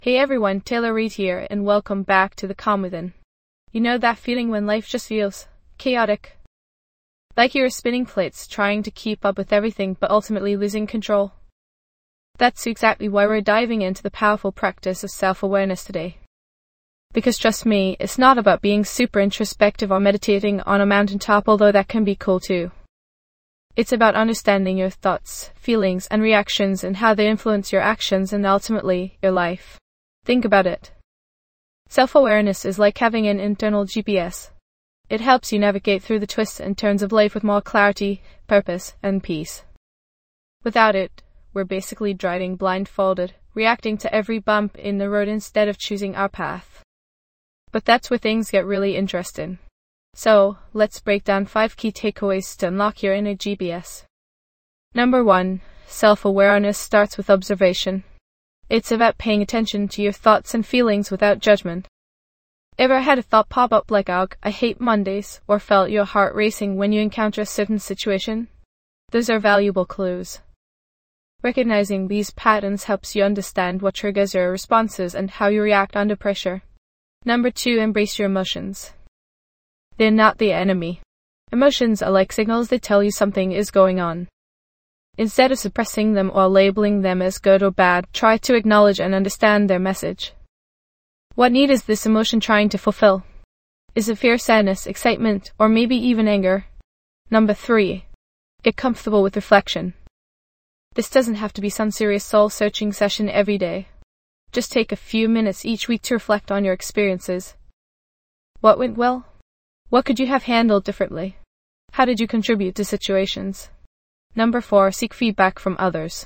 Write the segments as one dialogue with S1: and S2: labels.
S1: Hey everyone, Taylor Reid here, and welcome back to The Calm Within. You know that feeling when life just feels chaotic? Like you're spinning plates, trying to keep up with everything but ultimately losing control? That's exactly why we're diving into the powerful practice of self-awareness today. Because trust me, it's not about being super introspective or meditating on a mountaintop, although that can be cool too. It's about understanding your thoughts, feelings, and reactions and how they influence your actions and ultimately your life. Think about it. Self-awareness is like having an internal GPS. It helps you navigate through the twists and turns of life with more clarity, purpose, and peace. Without it, we're basically driving blindfolded, reacting to every bump in the road instead of choosing our path. But that's where things get really interesting. So, let's break down 5 key takeaways to unlock your inner GPS. Number 1. Self-awareness starts with observation. It's about paying attention to your thoughts and feelings without judgment. Ever had a thought pop up like, "Ugh, I hate Mondays," or felt your heart racing when you encounter a certain situation? Those are valuable clues. Recognizing these patterns helps you understand what triggers your responses and how you react under pressure. Number 2. Embrace your emotions. They're not the enemy. Emotions are like signals that tell you something is going on. Instead of suppressing them or labeling them as good or bad, try to acknowledge and understand their message. What need is this emotion trying to fulfill? Is it fear, sadness, excitement, or maybe even anger? Number 3. Get comfortable with reflection. This doesn't have to be some serious soul-searching session every day. Just take a few minutes each week to reflect on your experiences. What went well? What could you have handled differently? How did you contribute to situations? Number 4. Seek feedback from others.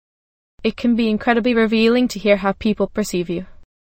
S1: It can be incredibly revealing to hear how people perceive you.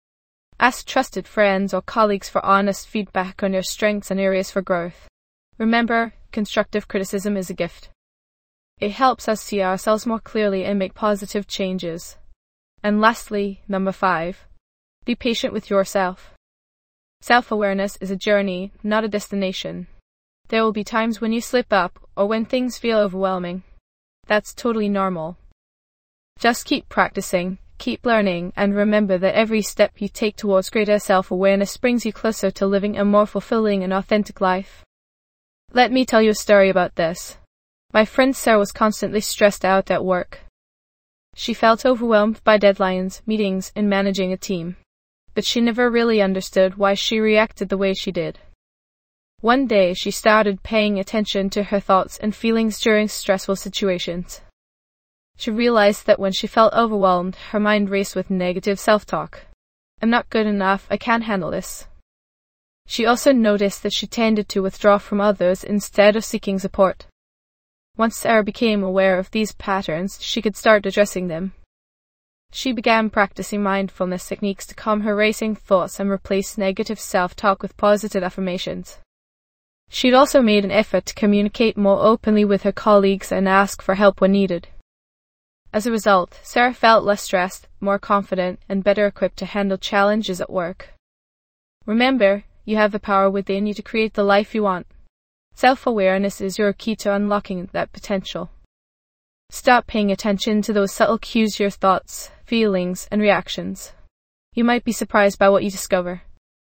S1: Ask trusted friends or colleagues for honest feedback on your strengths and areas for growth. Remember, constructive criticism is a gift. It helps us see ourselves more clearly and make positive changes. And lastly, number 5. Be patient with yourself. Self-awareness is a journey, not a destination. There will be times when you slip up or when things feel overwhelming. That's totally normal. Just keep practicing, keep learning, and remember that every step you take towards greater self-awareness brings you closer to living a more fulfilling and authentic life. Let me tell you a story about this. My friend Sarah was constantly stressed out at work. She felt overwhelmed by deadlines, meetings, and managing a team. But she never really understood why she reacted the way she did. One day, she started paying attention to her thoughts and feelings during stressful situations. She realized that when she felt overwhelmed, her mind raced with negative self-talk. "I'm not good enough, I can't handle this." She also noticed that she tended to withdraw from others instead of seeking support. Once Sarah became aware of these patterns, she could start addressing them. She began practicing mindfulness techniques to calm her racing thoughts and replace negative self-talk with positive affirmations. She'd also made an effort to communicate more openly with her colleagues and ask for help when needed. As a result, Sarah felt less stressed, more confident, and better equipped to handle challenges at work. Remember, you have the power within you to create the life you want. Self-awareness is your key to unlocking that potential. Stop paying attention to those subtle cues, your thoughts, feelings, and reactions. You might be surprised by what you discover.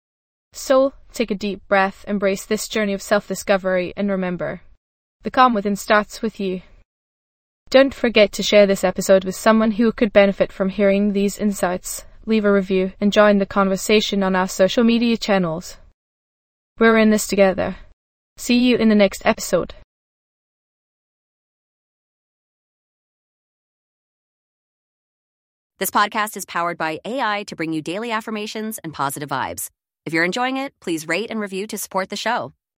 S1: So, take a deep breath, embrace this journey of self-discovery, and remember, the calm within starts with you. Don't forget to share this episode with someone who could benefit from hearing these insights. Leave a review and join the conversation on our social media channels. We're in this together. See you in the next episode.
S2: This podcast is powered by AI to bring you daily affirmations and positive vibes. If you're enjoying it, please rate and review to support the show.